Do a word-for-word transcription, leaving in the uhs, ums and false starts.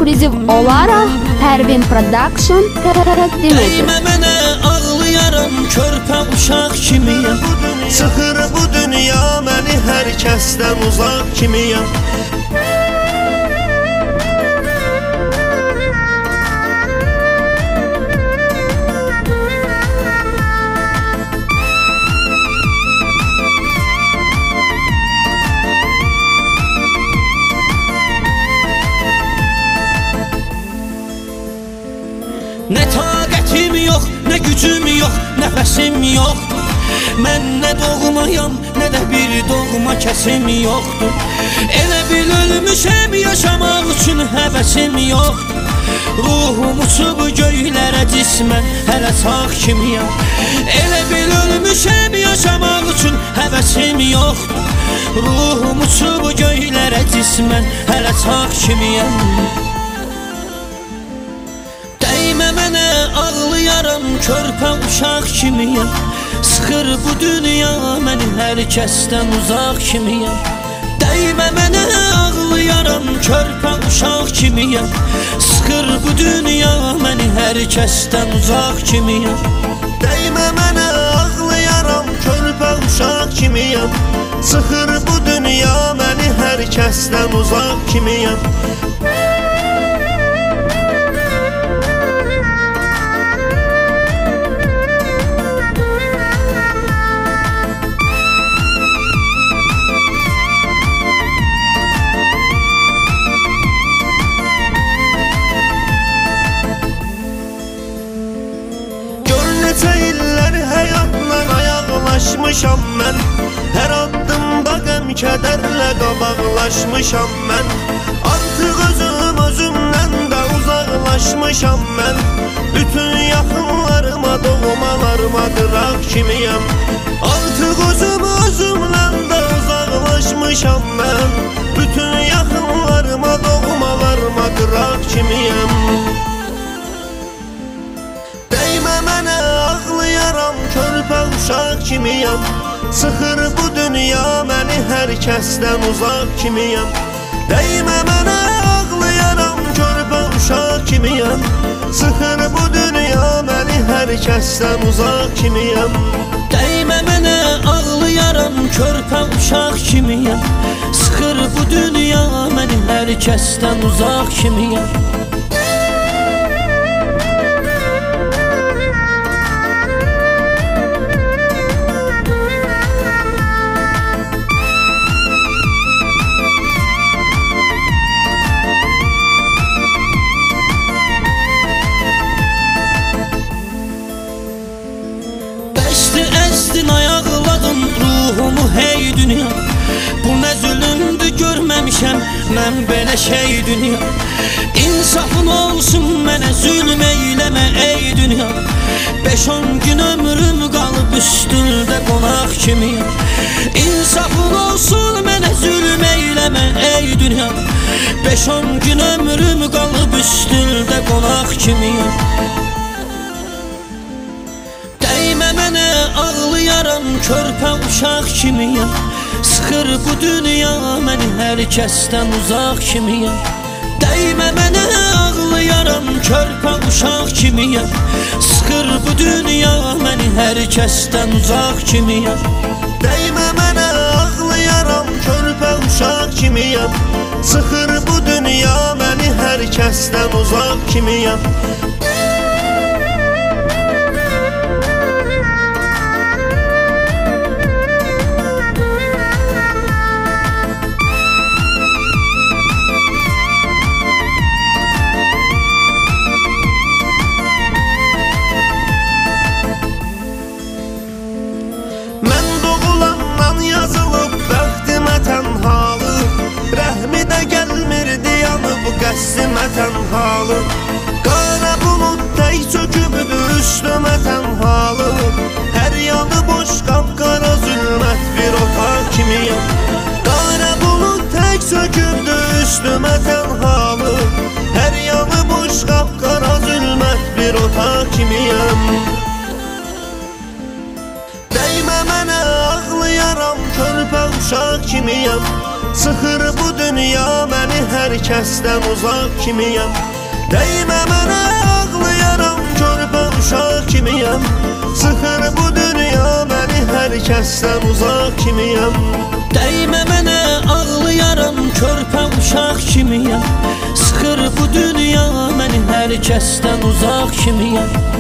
ekskluziv olaraq Pervin Production təqdim edir. Dəymə mənə ağlayaram, körpə uşaq kimiyəm. Sıxır bu dünya məni hər kəsdən uzaq kimiyəm. Nə taqətim yox, nə gücüm yox, nəfəsim yoxdur. Mən nə doğmayam, nə də bir doğma kəsim yoxdur. Elə bil ölmüşəm, yaşamaq üçün həvəsim yoxdur. Ruhum uçub göylərə cismən, hələ sağ kimiyəm. Elə bil ölmüşəm, yaşamaq üçün həvəsim yoxdur. Ruhum uçub göylərə cismən, hələ sağ kimiyəm. Dəymə mənə ağlayaram, körpə uşaq kimiyəm. Sıxır bu dünya məni hər kəsdən uzaq kimiyəm. Dəymə mənə ağlayaram, körpə uşaq kimiyəm. Sıxır bu dünya məni hər kəsdən uzaq kimiyəm. Dəymə mənə ağlayaram, körpə uşaq kimiyəm. Sıxır bu dünya məni hər kəsdən uzaq kimiyəm. Seyirlər həyatla ayaqlaşmışam mən. Hər addımda qəm kədərlə qabaqlaşmışam mən. Artıq özüm özümdən də uzaqlaşmışam mən. Bütün yaxınlarıma, doğmalarıma qıraq kimiyəm. Artıq özüm özümdən də uzaqlaşmışam mən. Bütün yaxınlarıma, doğmalarıma qıraq kimiyəm. Mənə ağlayaram, körpə uşaq kimiyəm. Sıxır bu dünya məni hər kəsdən uzaq kimiyəm. Dəymə mənə ağlayaram, körpə uşaq kimiyəm. Sıxır bu dünya məni hər kəsdən uzaq kimiyəm. Dəymə mənə ağlayaram, körpə uşaq kimiyəm. Sıxır bu dünya məni hər kəsdən uzaq kimiyəm. Əzdin ayaqladın ruhumu hey dünya. Bu nə zülümdür görməmişəm mən belə şey dünya. İnsafın olsun mənə zülm eyləmə ey dünya. Beş on gün ömrüm qalıb üstündə qonaq kimiyəm. İnsafın olsun mənə zülm eyləmə ey dünya. Beş on gün ömrüm qalıb üstündə qonaq kimiyəm. Dəymə mənə ağlayaram, körpə uşaq kimiyəm. Sıxır bu dünya məni hər kəsdən uzaq kimiyəm. Dəymə mənə ağlayaram, körpə uşaq kimiyəm. Sıxır bu dünya məni hər kəsdən uzaq kimiyəm. Dəymə mənə ağlayaram, körpə uşaq kimiyəm. Sıxır bu dünya məni hər kəsdən uzaq kimiyəm. Yazılıb bəxtimə tənhalı. Rəhmi də gəlmirdi yanıb qəssimə tənhalı. Qara bulud tək çökübdü üstümə tənhalı. Hər yanı boş qapqara zülmət bir otaq kimiyəm. Qara bulud tək çökübdü üstümə tənhalı. Hər yanı boş qapqara zülmət bir otaq kimiyəm. Dəymə mənə ağlayaram, körpə uşaq kimiyəm. Sıxır bu dünya məni hər kəsdən uzaq kimiyəm. Dəymə mənə ağlayaram, körpə uşaq kimiyəm. Sıxır bu dünya məni hər kəsdən uzaq kimiyəm. Dəymə mənə ağlayaram, körpə uşaq kimiyəm. Sıxır bu dünya məni hər kəsdən uzaq kimiyəm.